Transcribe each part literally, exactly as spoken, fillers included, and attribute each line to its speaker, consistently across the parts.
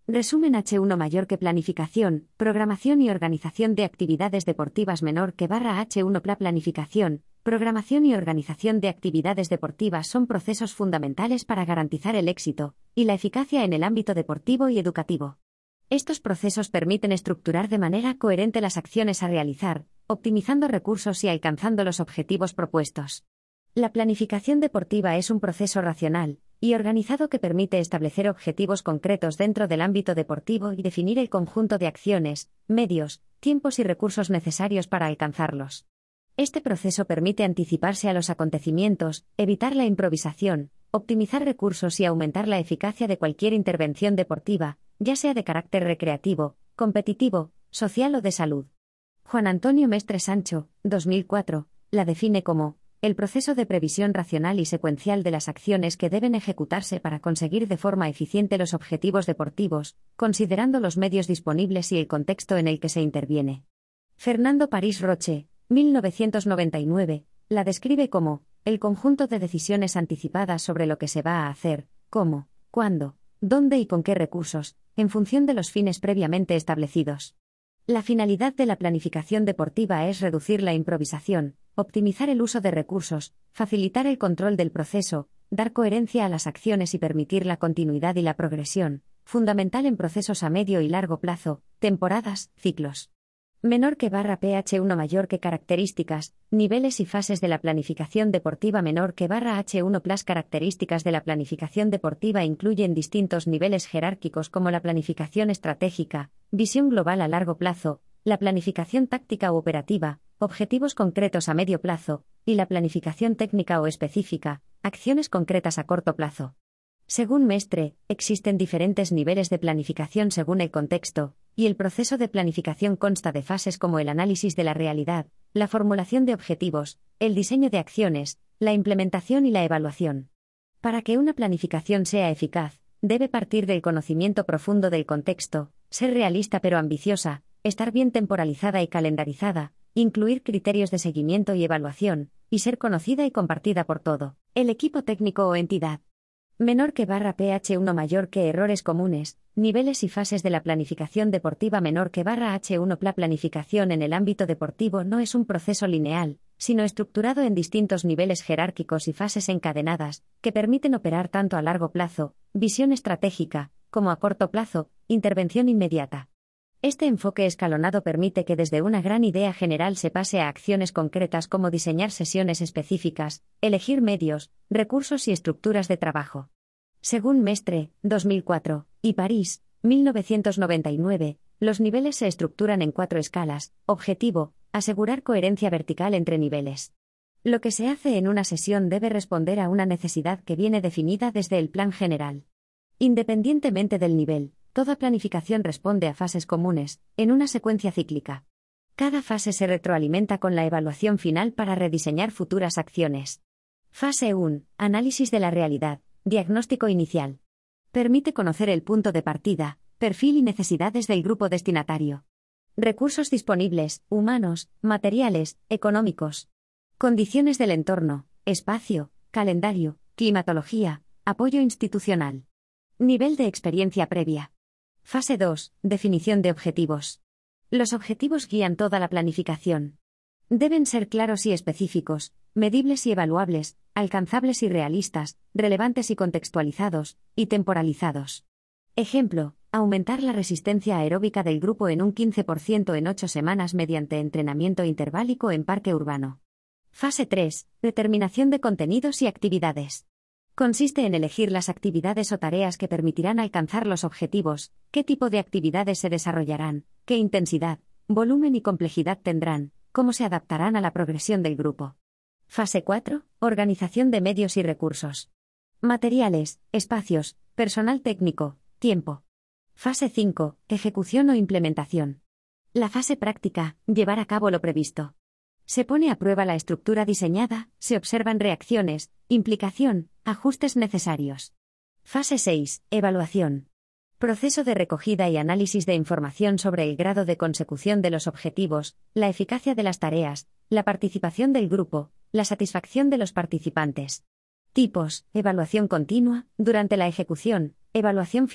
Speaker 1: Resumen H uno mayor que planificación, programación y organización de actividades deportivas menor que barra H uno P L A planificación, programación y organización de actividades deportivas son procesos fundamentales para garantizar el éxito y la eficacia en el ámbito deportivo y educativo. Estos procesos permiten estructurar de manera coherente las acciones a realizar, optimizando recursos y alcanzando los objetivos propuestos. La planificación deportiva es un proceso racional y organizado que permite establecer objetivos concretos dentro del ámbito deportivo y definir el conjunto de acciones, medios, tiempos y recursos necesarios para alcanzarlos. Este proceso permite anticiparse a los acontecimientos, evitar la improvisación, optimizar recursos y aumentar la eficacia de cualquier intervención deportiva, ya sea de carácter recreativo, competitivo, social o de salud. Juan Antonio Mestre Sancho, dos mil cuatro, la define como el proceso de previsión racional y secuencial de las acciones que deben ejecutarse para conseguir de forma eficiente los objetivos deportivos, considerando los medios disponibles y el contexto en el que se interviene. Fernando París Roche, mil novecientos noventa y nueve, la describe como el conjunto de decisiones anticipadas sobre lo que se va a hacer, cómo, cuándo, dónde y con qué recursos, en función de los fines previamente establecidos. La finalidad de la planificación deportiva es reducir la improvisación, optimizar el uso de recursos, facilitar el control del proceso, dar coherencia a las acciones y permitir la continuidad y la progresión, fundamental en procesos a medio y largo plazo, temporadas, ciclos. Menor que barra P H uno mayor que características, niveles y fases de la planificación deportiva menor que barra H uno P L A S características de la planificación deportiva incluyen distintos niveles jerárquicos como la planificación estratégica, visión global a largo plazo, la planificación táctica u operativa, objetivos concretos a medio plazo, y la planificación técnica o específica, acciones concretas a corto plazo. Según Mestre, existen diferentes niveles de planificación según el contexto, y el proceso de planificación consta de fases como el análisis de la realidad, la formulación de objetivos, el diseño de acciones, la implementación y la evaluación. Para que una planificación sea eficaz, debe partir del conocimiento profundo del contexto, ser realista pero ambiciosa, estar bien temporalizada y calendarizada, incluir criterios de seguimiento y evaluación, y ser conocida y compartida por todo el equipo técnico o entidad. Menor que barra P H uno mayor que errores comunes, niveles y fases de la planificación deportiva menor que barra H uno P L A planificación en el ámbito deportivo no es un proceso lineal, sino estructurado en distintos niveles jerárquicos y fases encadenadas, que permiten operar tanto a largo plazo, visión estratégica, como a corto plazo, intervención inmediata. Este enfoque escalonado permite que desde una gran idea general se pase a acciones concretas como diseñar sesiones específicas, elegir medios, recursos y estructuras de trabajo. Según Mestre, dos mil cuatro, y París, mil novecientos noventa y nueve, los niveles se estructuran en cuatro escalas. Objetivo: asegurar coherencia vertical entre niveles. Lo que se hace en una sesión debe responder a una necesidad que viene definida desde el plan general. Independientemente del nivel, toda planificación responde a fases comunes, en una secuencia cíclica. Cada fase se retroalimenta con la evaluación final para rediseñar futuras acciones. Fase uno. Análisis de la realidad. Diagnóstico inicial. Permite conocer el punto de partida, perfil y necesidades del grupo destinatario. Recursos disponibles, humanos, materiales, económicos. Condiciones del entorno, espacio, calendario, climatología, apoyo institucional. Nivel de experiencia previa. Fase dos. Definición de objetivos. Los objetivos guían toda la planificación. Deben ser claros y específicos, medibles y evaluables, alcanzables y realistas, relevantes y contextualizados, y temporalizados. Ejemplo: aumentar la resistencia aeróbica del grupo en un quince por ciento en ocho semanas mediante entrenamiento interválico en parque urbano. Fase tres. Determinación de contenidos y actividades. Consiste en elegir las actividades o tareas que permitirán alcanzar los objetivos, qué tipo de actividades se desarrollarán, qué intensidad, volumen y complejidad tendrán, cómo se adaptarán a la progresión del grupo. Fase cuatro. Organización de medios y recursos. Materiales, espacios, personal técnico, tiempo. Fase cinco. Ejecución o implementación. La fase práctica, llevar a cabo lo previsto. Se pone a prueba la estructura diseñada, se observan reacciones, implicación, ajustes necesarios. Fase seis. Evaluación. Proceso de recogida y análisis de información sobre el grado de consecución de los objetivos, la eficacia de las tareas, la participación del grupo, la satisfacción de los participantes. Tipos: evaluación continua, durante la ejecución, evaluación final,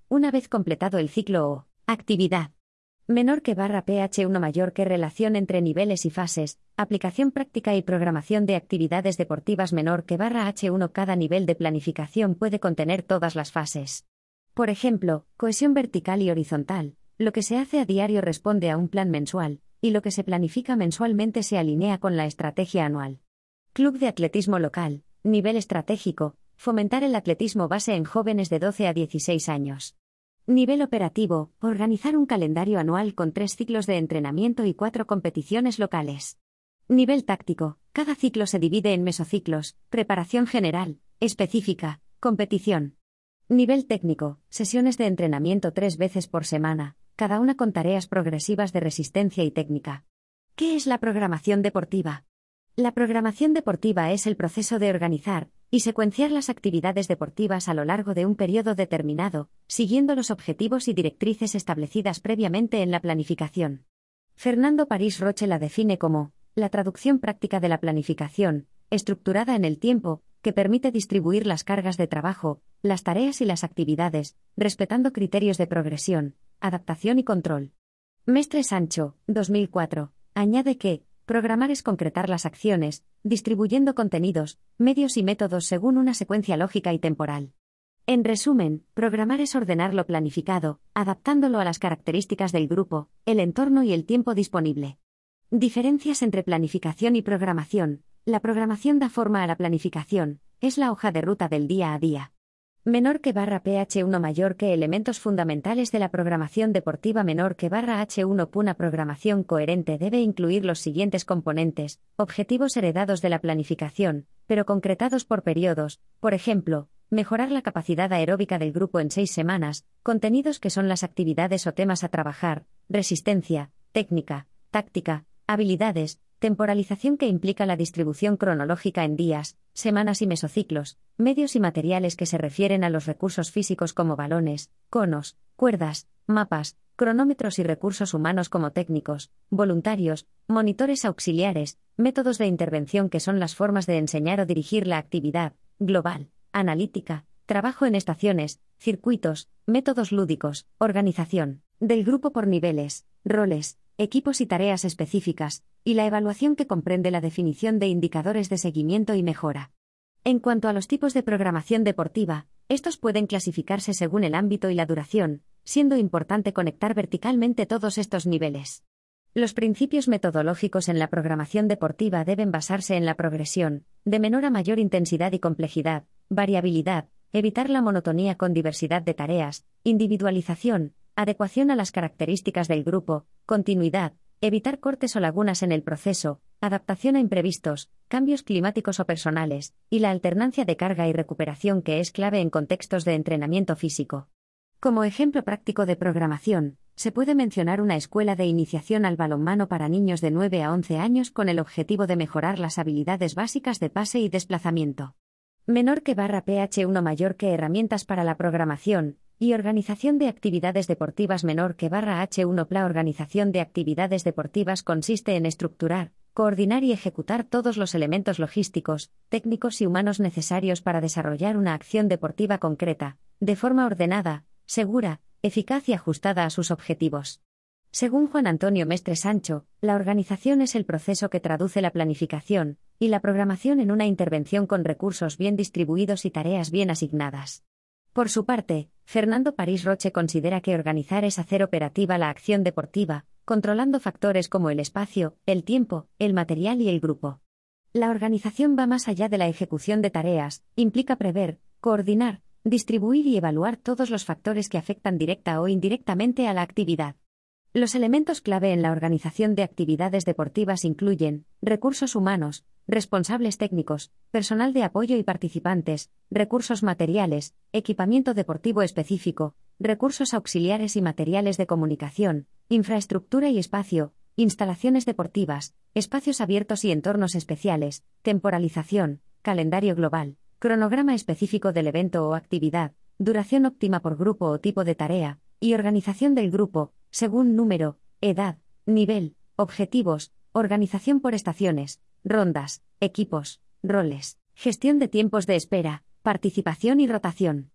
Speaker 1: una vez completado el ciclo o actividad. Menor que barra P H uno mayor que relación entre niveles y fases, aplicación práctica y programación de actividades deportivas menor que barra H uno. Cada nivel de planificación puede contener todas las fases. Por ejemplo, cohesión vertical y horizontal, lo que se hace a diario responde a un plan mensual, y lo que se planifica mensualmente se alinea con la estrategia anual. Club de atletismo local, nivel estratégico, fomentar el atletismo base en jóvenes de doce a dieciséis años. Nivel operativo, organizar un calendario anual con tres ciclos de entrenamiento y cuatro competiciones locales. Nivel táctico, cada ciclo se divide en mesociclos, preparación general, específica, competición. Nivel técnico, sesiones de entrenamiento tres veces por semana, cada una con tareas progresivas de resistencia y técnica. ¿Qué es la programación deportiva? La programación deportiva es el proceso de organizar y secuenciar las actividades deportivas a lo largo de un periodo determinado, siguiendo los objetivos y directrices establecidas previamente en la planificación. Fernando París Roche la define como la traducción práctica de la planificación, estructurada en el tiempo, que permite distribuir las cargas de trabajo, las tareas y las actividades, respetando criterios de progresión, adaptación y control. Mestre Sancho, dos mil cuatro, añade que programar es concretar las acciones, distribuyendo contenidos, medios y métodos según una secuencia lógica y temporal. En resumen, programar es ordenar lo planificado, adaptándolo a las características del grupo, el entorno y el tiempo disponible. Diferencias entre planificación y programación. La programación da forma a la planificación, es la hoja de ruta del día a día. Menor que barra P H uno mayor que elementos fundamentales de la programación deportiva menor que barra H uno. Una programación coherente debe incluir los siguientes componentes: objetivos heredados de la planificación, pero concretados por periodos, por ejemplo, mejorar la capacidad aeróbica del grupo en seis semanas, contenidos que son las actividades o temas a trabajar, resistencia, técnica, táctica, habilidades, temporalización que implica la distribución cronológica en días, semanas y mesociclos, medios y materiales que se refieren a los recursos físicos como balones, conos, cuerdas, mapas, cronómetros y recursos humanos como técnicos, voluntarios, monitores auxiliares, métodos de intervención que son las formas de enseñar o dirigir la actividad, global, analítica, trabajo en estaciones, circuitos, métodos lúdicos, organización del grupo por niveles, roles, equipos y tareas específicas, y la evaluación que comprende la definición de indicadores de seguimiento y mejora. En cuanto a los tipos de programación deportiva, estos pueden clasificarse según el ámbito y la duración, siendo importante conectar verticalmente todos estos niveles. Los principios metodológicos en la programación deportiva deben basarse en la progresión, de menor a mayor intensidad y complejidad, variabilidad, evitar la monotonía con diversidad de tareas, individualización, adecuación a las características del grupo, continuidad, evitar cortes o lagunas en el proceso, adaptación a imprevistos, cambios climáticos o personales, y la alternancia de carga y recuperación que es clave en contextos de entrenamiento físico. Como ejemplo práctico de programación, se puede mencionar una escuela de iniciación al balonmano para niños de nueve a once años con el objetivo de mejorar las habilidades básicas de pase y desplazamiento. Menor que barra P H uno mayor que herramientas para la programación y organización de actividades deportivas menor que barra H uno. La organización de actividades deportivas consiste en estructurar, coordinar y ejecutar todos los elementos logísticos, técnicos y humanos necesarios para desarrollar una acción deportiva concreta, de forma ordenada, segura, eficaz y ajustada a sus objetivos. Según Juan Antonio Mestre Sancho, la organización es el proceso que traduce la planificación y la programación en una intervención con recursos bien distribuidos y tareas bien asignadas. Por su parte, Fernando París Roche considera que organizar es hacer operativa la acción deportiva, controlando factores como el espacio, el tiempo, el material y el grupo. La organización va más allá de la ejecución de tareas, implica prever, coordinar, distribuir y evaluar todos los factores que afectan directa o indirectamente a la actividad. Los elementos clave en la organización de actividades deportivas incluyen recursos humanos, responsables técnicos, personal de apoyo y participantes, recursos materiales, equipamiento deportivo específico, recursos auxiliares y materiales de comunicación, infraestructura y espacio, instalaciones deportivas, espacios abiertos y entornos especiales, temporalización, calendario global, cronograma específico del evento o actividad, duración óptima por grupo o tipo de tarea, y organización del grupo, según número, edad, nivel, objetivos, organización por estaciones, rondas, equipos, roles, gestión de tiempos de espera, participación y rotación.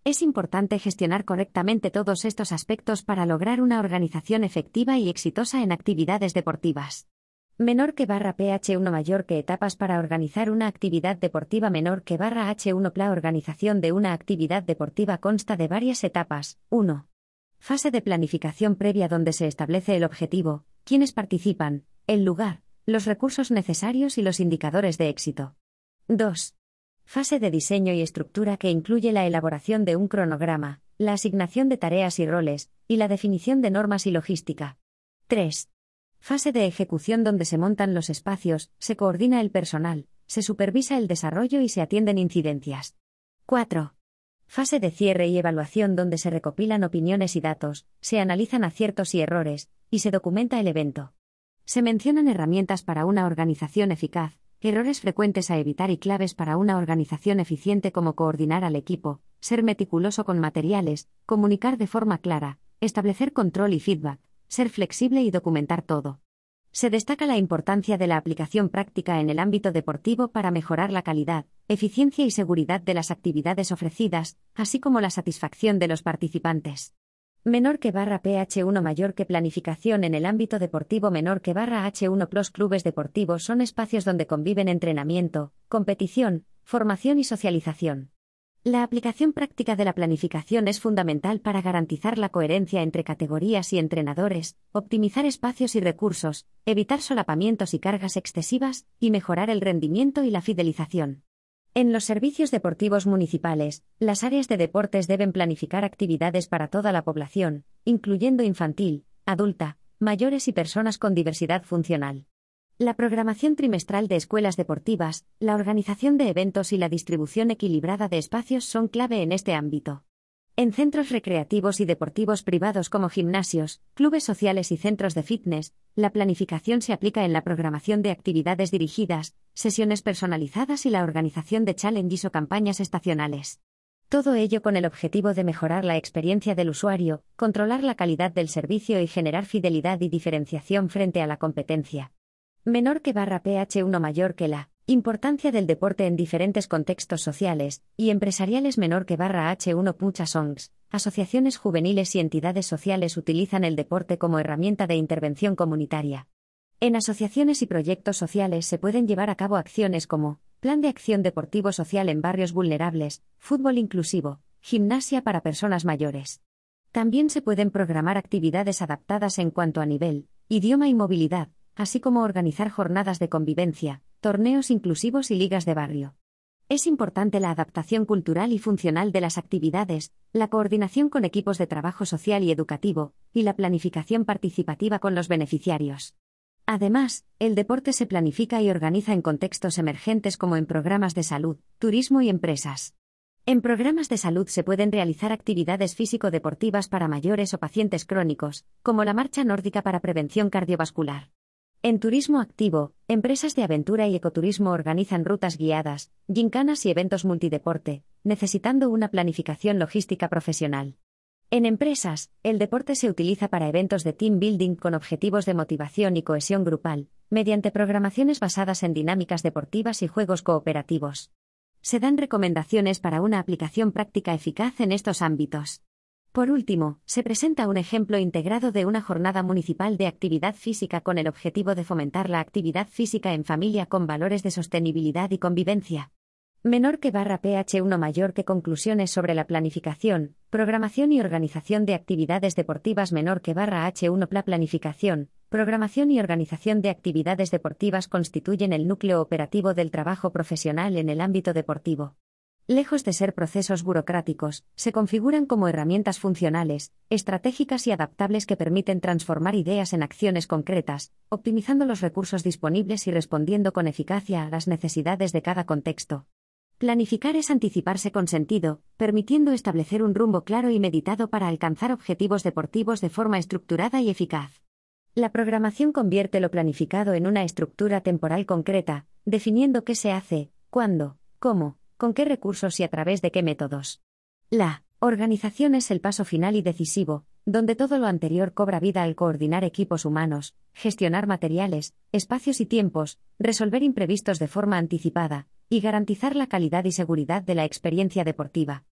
Speaker 1: Es importante gestionar correctamente todos estos aspectos para lograr una organización efectiva y exitosa en actividades deportivas. Menor que barra P H uno mayor que etapas para organizar una actividad deportiva menor que barra H uno P L A organización de una actividad deportiva consta de varias etapas. uno. Fase de planificación previa donde se establece el objetivo, quiénes participan, el lugar, los recursos necesarios y los indicadores de éxito. dos. Fase de diseño y estructura que incluye la elaboración de un cronograma, la asignación de tareas y roles, y la definición de normas y logística. tres. Fase de ejecución donde se montan los espacios, se coordina el personal, se supervisa el desarrollo y se atienden incidencias. cuatro. Fase de cierre y evaluación donde se recopilan opiniones y datos, se analizan aciertos y errores, y se documenta el evento. Se mencionan herramientas para una organización eficaz, errores frecuentes a evitar y claves para una organización eficiente como coordinar al equipo, ser meticuloso con materiales, comunicar de forma clara, establecer control y feedback, ser flexible y documentar todo. Se destaca la importancia de la aplicación práctica en el ámbito deportivo para mejorar la calidad, eficiencia y seguridad de las actividades ofrecidas, así como la satisfacción de los participantes. Menor que barra P H uno mayor que planificación en el ámbito deportivo menor que barra H uno Plus clubes deportivos son espacios donde conviven entrenamiento, competición, formación y socialización. La aplicación práctica de la planificación es fundamental para garantizar la coherencia entre categorías y entrenadores, optimizar espacios y recursos, evitar solapamientos y cargas excesivas, y mejorar el rendimiento y la fidelización. En los servicios deportivos municipales, las áreas de deportes deben planificar actividades para toda la población, incluyendo infantil, adulta, mayores y personas con diversidad funcional. La programación trimestral de escuelas deportivas, la organización de eventos y la distribución equilibrada de espacios son clave en este ámbito. En centros recreativos y deportivos privados como gimnasios, clubes sociales y centros de fitness, la planificación se aplica en la programación de actividades dirigidas, sesiones personalizadas y la organización de challenges o campañas estacionales. Todo ello con el objetivo de mejorar la experiencia del usuario, controlar la calidad del servicio y generar fidelidad y diferenciación frente a la competencia. Menor que barra P H uno mayor que la importancia del deporte en diferentes contextos sociales y empresariales menor que barra H uno Muchas O N Gs, asociaciones juveniles y entidades sociales utilizan el deporte como herramienta de intervención comunitaria. En asociaciones y proyectos sociales se pueden llevar a cabo acciones como Plan de Acción Deportivo Social en Barrios Vulnerables, Fútbol Inclusivo, Gimnasia para Personas Mayores. También se pueden programar actividades adaptadas en cuanto a nivel, idioma y movilidad, así como organizar jornadas de convivencia, torneos inclusivos y ligas de barrio. Es importante la adaptación cultural y funcional de las actividades, la coordinación con equipos de trabajo social y educativo, y la planificación participativa con los beneficiarios. Además, el deporte se planifica y organiza en contextos emergentes como en programas de salud, turismo y empresas. En programas de salud se pueden realizar actividades físico-deportivas para mayores o pacientes crónicos, como la marcha nórdica para prevención cardiovascular. En turismo activo, empresas de aventura y ecoturismo organizan rutas guiadas, gincanas y eventos multideporte, necesitando una planificación logística profesional. En empresas, el deporte se utiliza para eventos de team building con objetivos de motivación y cohesión grupal, mediante programaciones basadas en dinámicas deportivas y juegos cooperativos. Se dan recomendaciones para una aplicación práctica eficaz en estos ámbitos. Por último, se presenta un ejemplo integrado de una jornada municipal de actividad física con el objetivo de fomentar la actividad física en familia con valores de sostenibilidad y convivencia. Menor que barra P H uno mayor que conclusiones sobre la planificación, programación y organización de actividades deportivas menor que barra H uno P L A planificación, programación y organización de actividades deportivas constituyen el núcleo operativo del trabajo profesional en el ámbito deportivo. Lejos de ser procesos burocráticos, se configuran como herramientas funcionales, estratégicas y adaptables que permiten transformar ideas en acciones concretas, optimizando los recursos disponibles y respondiendo con eficacia a las necesidades de cada contexto. Planificar es anticiparse con sentido, permitiendo establecer un rumbo claro y meditado para alcanzar objetivos deportivos de forma estructurada y eficaz. La programación convierte lo planificado en una estructura temporal concreta, definiendo qué se hace, cuándo, cómo, con qué recursos y a través de qué métodos. La organización es el paso final y decisivo, donde todo lo anterior cobra vida al coordinar equipos humanos, gestionar materiales, espacios y tiempos, resolver imprevistos de forma anticipada, y garantizar la calidad y seguridad de la experiencia deportiva.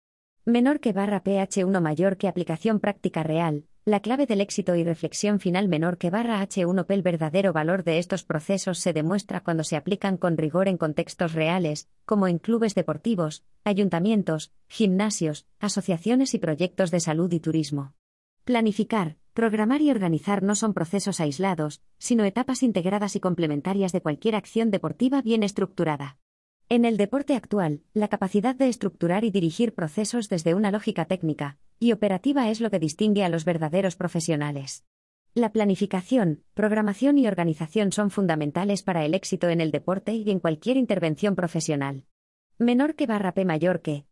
Speaker 1: Menor que barra P H uno mayor que aplicación práctica real. La clave del éxito y reflexión final menor que barra H uno P. El verdadero valor de estos procesos se demuestra cuando se aplican con rigor en contextos reales, como en clubes deportivos, ayuntamientos, gimnasios, asociaciones y proyectos de salud y turismo. Planificar, programar y organizar no son procesos aislados, sino etapas integradas y complementarias de cualquier acción deportiva bien estructurada. En el deporte actual, la capacidad de estructurar y dirigir procesos desde una lógica técnica y operativa es lo que distingue a los verdaderos profesionales. La planificación, programación y organización son fundamentales para el éxito en el deporte y en cualquier intervención profesional. Menor que barra P mayor que.